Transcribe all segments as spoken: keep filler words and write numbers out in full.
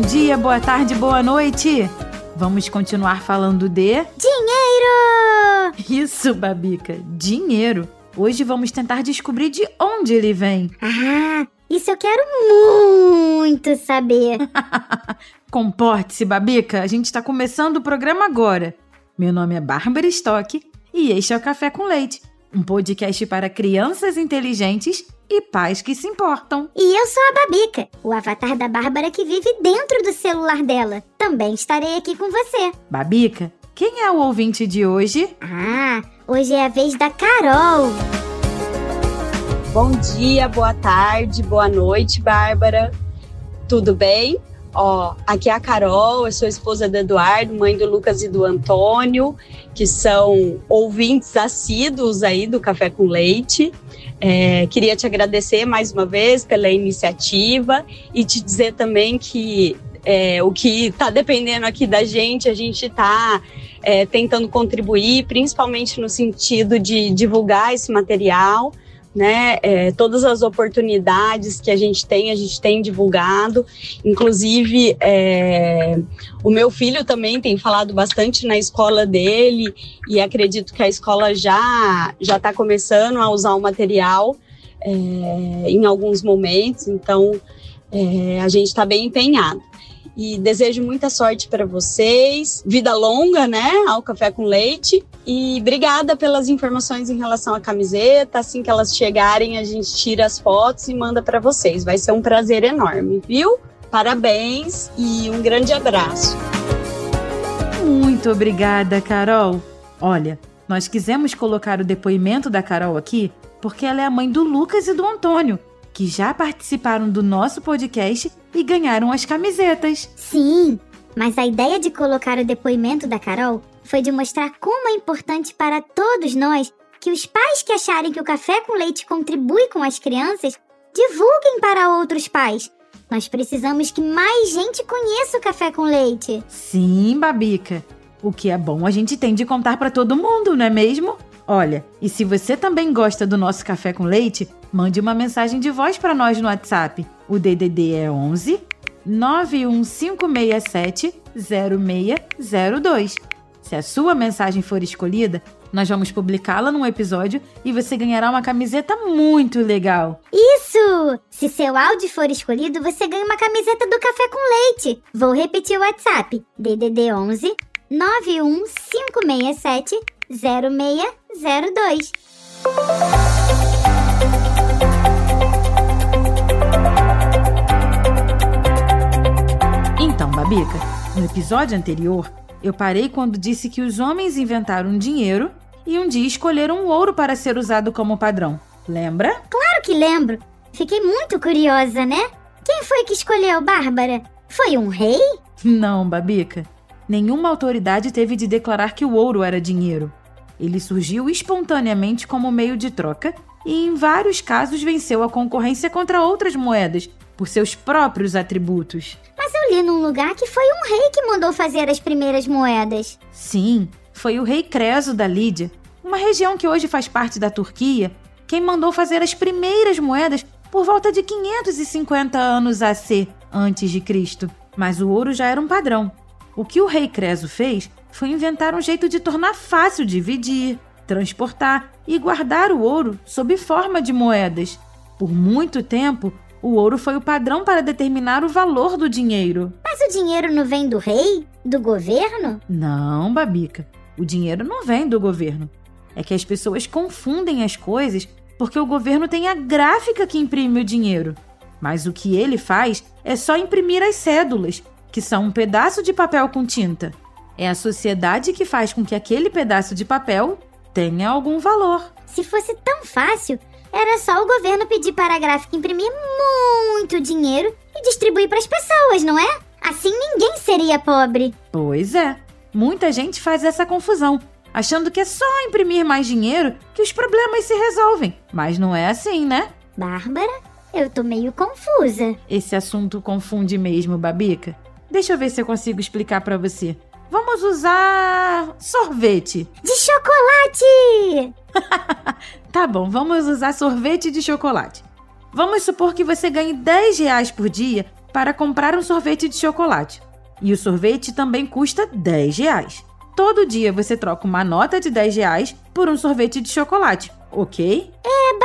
Bom dia, boa tarde, boa noite! Vamos continuar falando de... Dinheiro! Isso, Babica, dinheiro. Hoje vamos tentar descobrir de onde ele vem. Ah, isso eu quero muito saber. Comporte-se, Babica, a gente está começando o programa agora. Meu nome é Bárbara Stock e este é o Café com Leite, um podcast para crianças inteligentes e pais que se importam. E eu sou a Babica, o avatar da Bárbara que vive dentro do celular dela. Também estarei aqui com você. Babica, quem é o ouvinte de hoje? Ah, hoje é a vez da Carol. Bom dia, boa tarde, boa noite, Bárbara. Tudo bem? Ó, aqui é a Carol, eu sou esposa do Eduardo, mãe do Lucas e do Antônio, que são ouvintes assíduos aí do Café com Leite. É, queria te agradecer mais uma vez pela iniciativa e te dizer também que é, o que está dependendo aqui da gente, a gente está é, tentando contribuir, principalmente no sentido de divulgar esse material. Né, é, todas as oportunidades que a gente tem, a gente tem divulgado, inclusive é, o meu filho também tem falado bastante na escola dele e acredito que a escola já já está começando a usar o material é, em alguns momentos, então é, a gente está bem empenhado. E desejo muita sorte para vocês, vida longa, né, ao Café com Leite. E obrigada pelas informações em relação à camiseta. Assim que elas chegarem, a gente tira as fotos e manda para vocês. Vai ser um prazer enorme, viu? Parabéns e um grande abraço. Muito obrigada, Carol. Olha, nós quisemos colocar o depoimento da Carol aqui porque ela é a mãe do Lucas e do Antônio, que já participaram do nosso podcast e ganharam as camisetas. Sim, mas a ideia de colocar o depoimento da Carol foi de mostrar como é importante para todos nós que os pais que acharem que o Café com Leite contribui com as crianças, divulguem para outros pais. Nós precisamos que mais gente conheça o Café com Leite. Sim, Babica. O que é bom a gente tem de contar para todo mundo, não é mesmo? Olha, e se você também gosta do nosso Café com Leite, mande uma mensagem de voz para nós no WhatsApp. O D D D é onze, nove um cinco seis sete, zero seis zero dois. Se a sua mensagem for escolhida, nós vamos publicá-la num episódio e você ganhará uma camiseta muito legal. Isso! Se seu áudio for escolhido, você ganha uma camiseta do Café com Leite. Vou repetir o WhatsApp. D D D onze, nove um cinco seis sete, zero seis zero dois. Então, Babica, no episódio anterior, eu parei quando disse que os homens inventaram dinheiro e um dia escolheram o ouro para ser usado como padrão. Lembra? Claro que lembro. Fiquei muito curiosa, né? Quem foi que escolheu, Bárbara? Foi um rei? Não, Babica. Nenhuma autoridade teve de declarar que o ouro era dinheiro. Ele surgiu espontaneamente como meio de troca e, em vários casos, venceu a concorrência contra outras moedas por seus próprios atributos. Mas eu li num lugar que foi um rei que mandou fazer as primeiras moedas. Sim, foi o rei Creso da Lídia, uma região que hoje faz parte da Turquia, quem mandou fazer as primeiras moedas por volta de quinhentos e cinquenta anos A C antes de Cristo. Mas o ouro já era um padrão. O que o rei Creso fez foi inventar um jeito de tornar fácil dividir, transportar e guardar o ouro sob forma de moedas. Por muito tempo, o ouro foi o padrão para determinar o valor do dinheiro. Mas o dinheiro não vem do rei? Do governo? Não, Babica. O dinheiro não vem do governo. É que as pessoas confundem as coisas porque o governo tem a gráfica que imprime o dinheiro. Mas o que ele faz é só imprimir as cédulas, que são um pedaço de papel com tinta. É a sociedade que faz com que aquele pedaço de papel tenha algum valor. Se fosse tão fácil, era só o governo pedir para a gráfica imprimir muito dinheiro e distribuir para as pessoas, não é? Assim ninguém seria pobre. Pois é. Muita gente faz essa confusão, achando que é só imprimir mais dinheiro que os problemas se resolvem. Mas não é assim, né? Bárbara, eu tô meio confusa. Esse assunto confunde mesmo, Babica. Deixa eu ver se eu consigo explicar para você. Vamos usar sorvete. De chocolate! Tá bom, vamos usar sorvete de chocolate. Vamos supor que você ganhe dez reais por dia para comprar um sorvete de chocolate. E o sorvete também custa dez reais. Todo dia você troca uma nota de dez reais por um sorvete de chocolate, ok? Eba!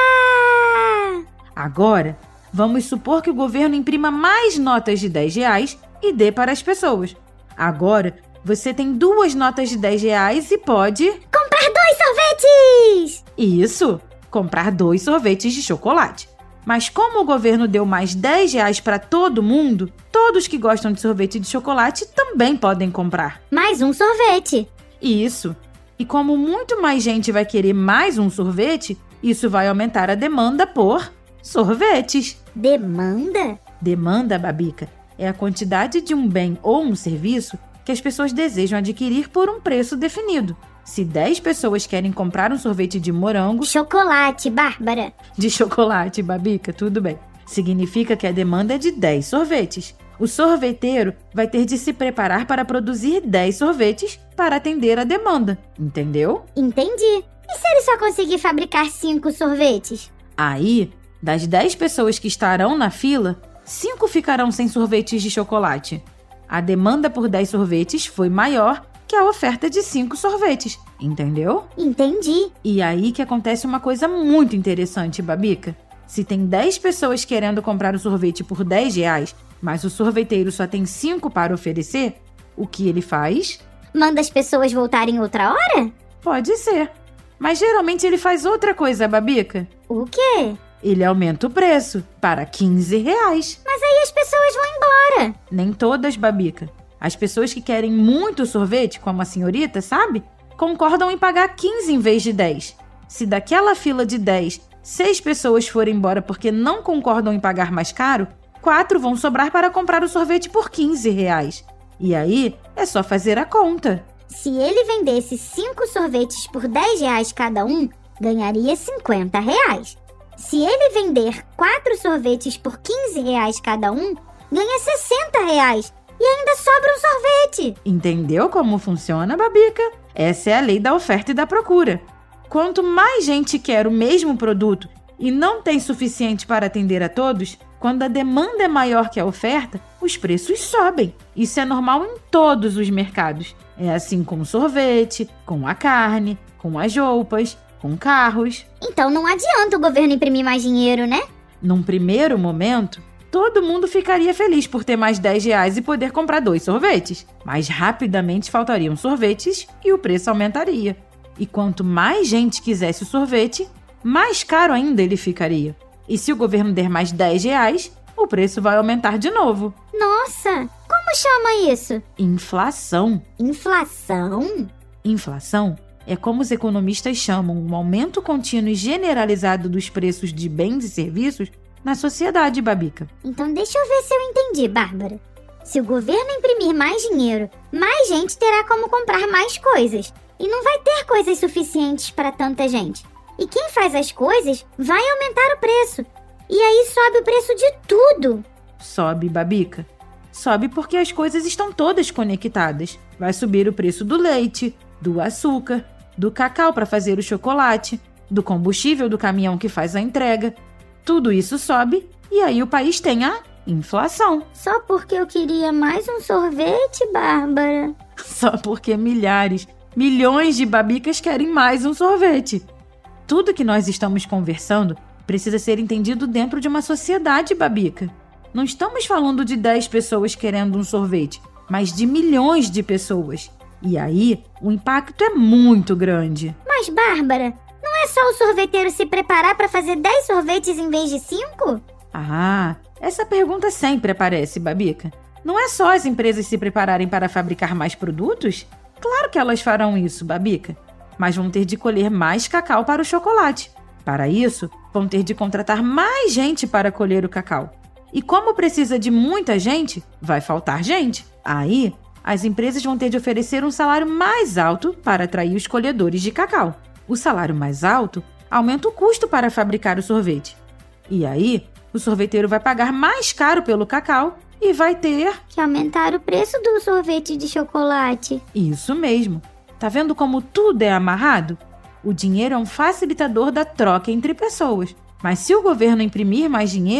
Agora, vamos supor que o governo imprima mais notas de dez reais e dê para as pessoas. Agora, você tem duas notas de dez reais e pode... comprar dois sorvetes! Isso, comprar dois sorvetes de chocolate. Mas como o governo deu mais dez reais para todo mundo, todos que gostam de sorvete de chocolate também podem comprar. Mais um sorvete. Isso. E como muito mais gente vai querer mais um sorvete, isso vai aumentar a demanda por sorvetes. Demanda? Demanda, Babica, é a quantidade de um bem ou um serviço que as pessoas desejam adquirir por um preço definido. Se dez pessoas querem comprar um sorvete de morango... Chocolate, Bárbara. De chocolate, Babica, tudo bem. Significa que a demanda é de dez sorvetes. O sorveteiro vai ter de se preparar para produzir dez sorvetes para atender a demanda. Entendeu? Entendi. E se ele só conseguir fabricar cinco sorvetes? Aí, das dez pessoas que estarão na fila, cinco ficarão sem sorvetes de chocolate. A demanda por dez sorvetes foi maior que a oferta de cinco sorvetes, entendeu? Entendi. E aí que acontece uma coisa muito interessante, Babica. Se tem dez pessoas querendo comprar o sorvete por dez reais, mas o sorveteiro só tem cinco para oferecer, o que ele faz? Manda as pessoas voltarem outra hora? Pode ser. Mas geralmente ele faz outra coisa, Babica. O quê? Ele aumenta o preço para quinze reais. Mas aí as pessoas vão embora. Nem todas, Babica. As pessoas que querem muito sorvete, como a senhorita, sabe? Concordam em pagar quinze em vez de dez. Se daquela fila de dez, seis pessoas forem embora porque não concordam em pagar mais caro, quatro vão sobrar para comprar o sorvete por quinze reais. E aí, é só fazer a conta. Se ele vendesse cinco sorvetes por dez reais cada um, ganharia cinquenta reais. Se ele vender quatro sorvetes por quinze reais cada um, ganha sessenta reais. E ainda sobra um sorvete. Entendeu como funciona, Babica? Essa é a lei da oferta e da procura. Quanto mais gente quer o mesmo produto e não tem suficiente para atender a todos, quando a demanda é maior que a oferta, os preços sobem. Isso é normal em todos os mercados. É assim com o sorvete, com a carne, com as roupas, com carros. Então não adianta o governo imprimir mais dinheiro, né? Num primeiro momento, todo mundo ficaria feliz por ter mais dez reais e poder comprar dois sorvetes. Mas rapidamente faltariam sorvetes e o preço aumentaria. E quanto mais gente quisesse o sorvete, mais caro ainda ele ficaria. E se o governo der mais dez reais, o preço vai aumentar de novo. Nossa, como chama isso? Inflação. Inflação? Inflação é como os economistas chamam um aumento contínuo e generalizado dos preços de bens e serviços na sociedade, Babica. Então deixa eu ver se eu entendi, Bárbara. Se o governo imprimir mais dinheiro, mais gente terá como comprar mais coisas. E não vai ter coisas suficientes para tanta gente. E quem faz as coisas vai aumentar o preço. E aí sobe o preço de tudo. Sobe, Babica. Sobe porque as coisas estão todas conectadas. Vai subir o preço do leite, do açúcar, do cacau para fazer o chocolate, do combustível do caminhão que faz a entrega. Tudo isso sobe e aí o país tem a inflação. Só porque eu queria mais um sorvete, Bárbara? Só porque milhares, milhões de babicas querem mais um sorvete. Tudo que nós estamos conversando precisa ser entendido dentro de uma sociedade, Babica. Não estamos falando de dez pessoas querendo um sorvete, mas de milhões de pessoas. E aí, o impacto é muito grande. Mas, Bárbara, não é só o sorveteiro se preparar para fazer dez sorvetes em vez de cinco? Ah, essa pergunta sempre aparece, Babica. Não é só as empresas se prepararem para fabricar mais produtos? Claro que elas farão isso, Babica. Mas vão ter de colher mais cacau para o chocolate. Para isso, vão ter de contratar mais gente para colher o cacau. E como precisa de muita gente, vai faltar gente. Aí, as empresas vão ter de oferecer um salário mais alto para atrair os colhedores de cacau. O salário mais alto aumenta o custo para fabricar o sorvete. E aí, o sorveteiro vai pagar mais caro pelo cacau e vai ter... que aumentar o preço do sorvete de chocolate. Isso mesmo. Tá vendo como tudo é amarrado? O dinheiro é um facilitador da troca entre pessoas. Mas se o governo imprimir mais dinheiro,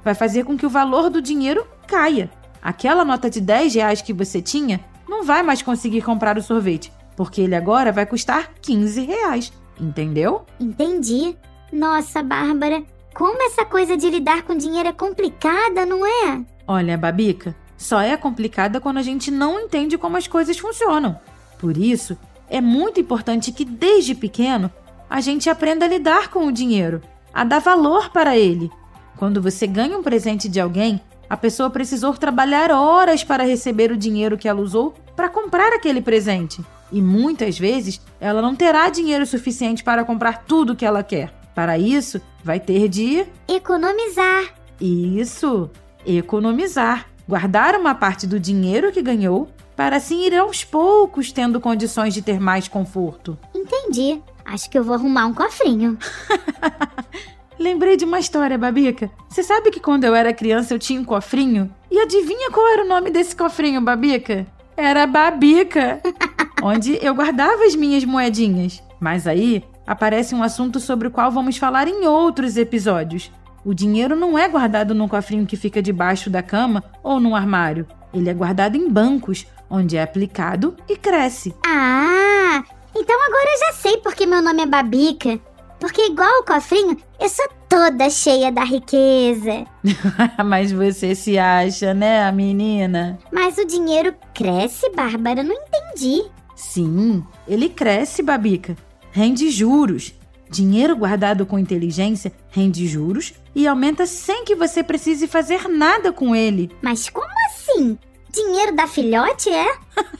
vai fazer com que o valor do dinheiro caia. Aquela nota de dez reais que você tinha não vai mais conseguir comprar o sorvete, porque ele agora vai custar quinze reais. Entendeu? Entendi. Nossa, Bárbara, como essa coisa de lidar com dinheiro é complicada, não é? Olha, Babica, só é complicada quando a gente não entende como as coisas funcionam. Por isso, é muito importante que desde pequeno a gente aprenda a lidar com o dinheiro, a dar valor para ele. Quando você ganha um presente de alguém, a pessoa precisou trabalhar horas para receber o dinheiro que ela usou para comprar aquele presente. E muitas vezes ela não terá dinheiro suficiente para comprar tudo que ela quer. Para isso, vai ter de... economizar. Isso, economizar. Guardar uma parte do dinheiro que ganhou para assim ir aos poucos tendo condições de ter mais conforto. Entendi. Acho que eu vou arrumar um cofrinho. Lembrei de uma história, Babica. Você sabe que quando eu era criança eu tinha um cofrinho? E adivinha qual era o nome desse cofrinho, Babica? Era Babica, onde eu guardava as minhas moedinhas. Mas aí aparece um assunto sobre o qual vamos falar em outros episódios. O dinheiro não é guardado num cofrinho que fica debaixo da cama ou num armário. Ele é guardado em bancos, onde é aplicado e cresce. Ah, então agora eu já sei por que meu nome é Babica. Porque igual o cofrinho, eu sou toda cheia da riqueza. Mas você se acha, né, menina? Mas o dinheiro cresce, Bárbara? Não entendi. Sim, ele cresce, Babica. Rende juros. Dinheiro guardado com inteligência rende juros e aumenta sem que você precise fazer nada com ele. Mas como assim? Dinheiro da filhote, é?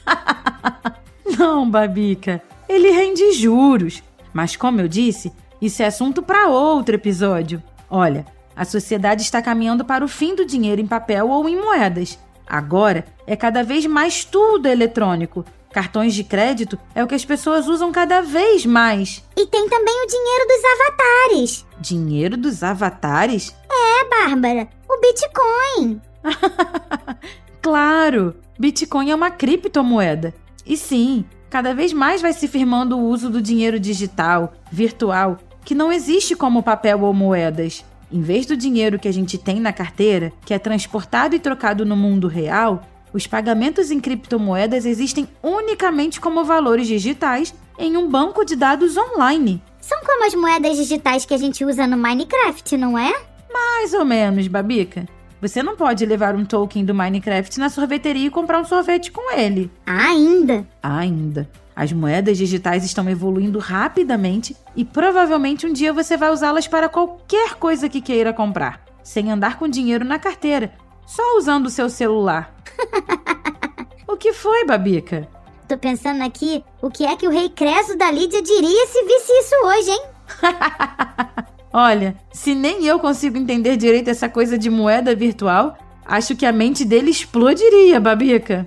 Não, Babica. Ele rende juros. Mas como eu disse, isso é assunto para outro episódio. Olha, a sociedade está caminhando para o fim do dinheiro em papel ou em moedas. Agora é cada vez mais tudo eletrônico. Cartões de crédito é o que as pessoas usam cada vez mais. E tem também o dinheiro dos avatares. Dinheiro dos avatares? É, Bárbara, o Bitcoin. Claro, Bitcoin é uma criptomoeda. E sim, cada vez mais vai se firmando o uso do dinheiro digital, virtual, que não existe como papel ou moedas. Em vez do dinheiro que a gente tem na carteira, que é transportado e trocado no mundo real, os pagamentos em criptomoedas existem unicamente como valores digitais em um banco de dados online. São como as moedas digitais que a gente usa no Minecraft, não é? Mais ou menos, Babica. Você não pode levar um token do Minecraft na sorveteria e comprar um sorvete com ele. Ainda? Ainda. As moedas digitais estão evoluindo rapidamente e provavelmente um dia você vai usá-las para qualquer coisa que queira comprar, sem andar com dinheiro na carteira, só usando o seu celular. O que foi, Babica? Tô pensando aqui, o que é que o rei Creso da Lídia diria se visse isso hoje, hein? Olha, se nem eu consigo entender direito essa coisa de moeda virtual, acho que a mente dele explodiria, Babica.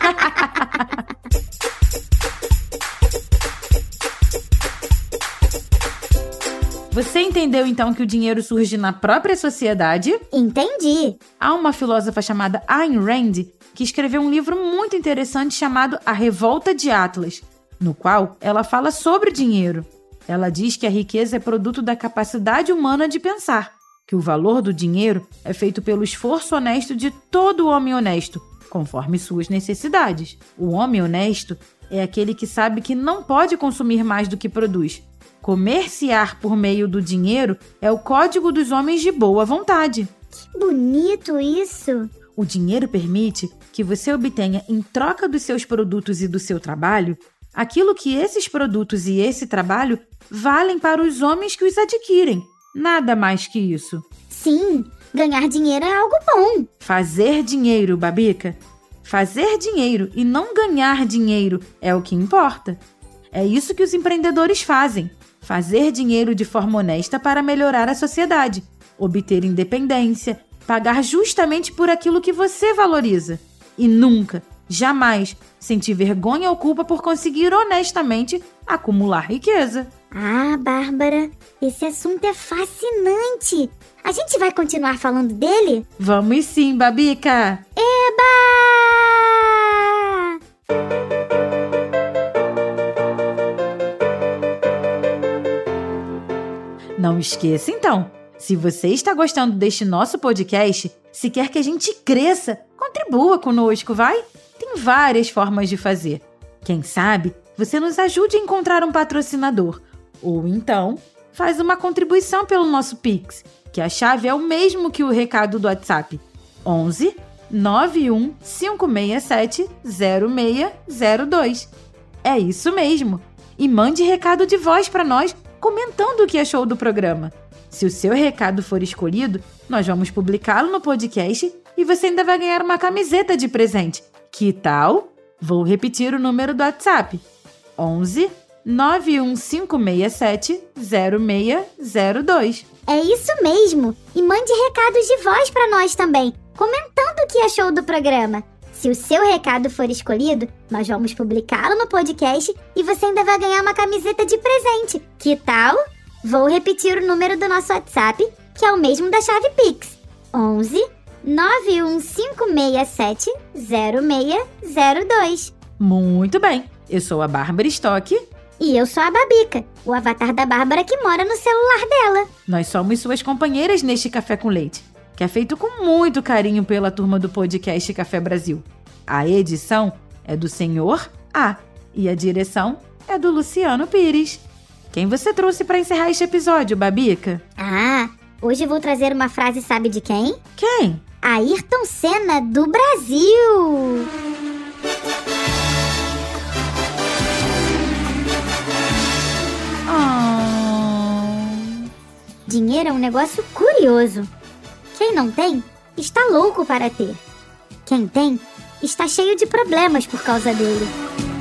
Você entendeu então que o dinheiro surge na própria sociedade? Entendi. Há uma filósofa chamada Ayn Rand que escreveu um livro muito interessante chamado A Revolta de Atlas, no qual ela fala sobre o dinheiro. Ela diz que a riqueza é produto da capacidade humana de pensar, que o valor do dinheiro é feito pelo esforço honesto de todo homem honesto, conforme suas necessidades. O homem honesto é aquele que sabe que não pode consumir mais do que produz. Comerciar por meio do dinheiro é o código dos homens de boa vontade. Que bonito isso! O dinheiro permite que você obtenha, em troca dos seus produtos e do seu trabalho, aquilo que esses produtos e esse trabalho valem para os homens que os adquirem. Nada mais que isso. Sim, ganhar dinheiro é algo bom. Fazer dinheiro, Babica. Fazer dinheiro e não ganhar dinheiro é o que importa. É isso que os empreendedores fazem. Fazer dinheiro de forma honesta para melhorar a sociedade, obter independência, pagar justamente por aquilo que você valoriza. E nunca, jamais, sentir vergonha ou culpa por conseguir honestamente acumular riqueza. Ah, Bárbara, esse assunto é fascinante. A gente vai continuar falando dele? Vamos sim, Babica! Eba! Não esqueça, então, Se você está gostando deste nosso podcast, se quer que a gente cresça, contribua conosco, vai? Tem várias formas de fazer. Quem sabe você nos ajude a encontrar um patrocinador. Ou então, faz uma contribuição pelo nosso Pix, que a chave é o mesmo que o recado do WhatsApp. onze, nove um cinco seis sete, zero seis zero dois. É isso mesmo. E mande recado de voz para nós, comentando o que achou do programa. Se o seu recado for escolhido, nós vamos publicá-lo no podcast e você ainda vai ganhar uma camiseta de presente. Que tal? Vou repetir o número do WhatsApp. onze, nove um cinco seis sete, zero seis zero dois. É isso mesmo! E mande recados de voz para nós também, comentando o que achou do programa. Se o seu recado for escolhido, nós vamos publicá-lo no podcast e você ainda vai ganhar uma camiseta de presente. Que tal? Vou repetir o número do nosso WhatsApp, que é o mesmo da chave Pix. onze, nove um cinco seis sete, zero seis zero dois. Muito bem! Eu sou a Bárbara Stock. E eu sou a Babica, o avatar da Bárbara que mora no celular dela. Nós somos suas companheiras neste Café com Leite, que é feito com muito carinho pela turma do podcast Café Brasil. A edição é do Senhor A e a direção é do Luciano Pires. Quem você trouxe para encerrar este episódio, Babica? Ah, hoje eu vou trazer uma frase, sabe de quem? Quem? Ayrton Senna, do Brasil! Oh. Dinheiro é um negócio curioso. Quem não tem, está louco para ter. Quem tem, está cheio de problemas por causa dele.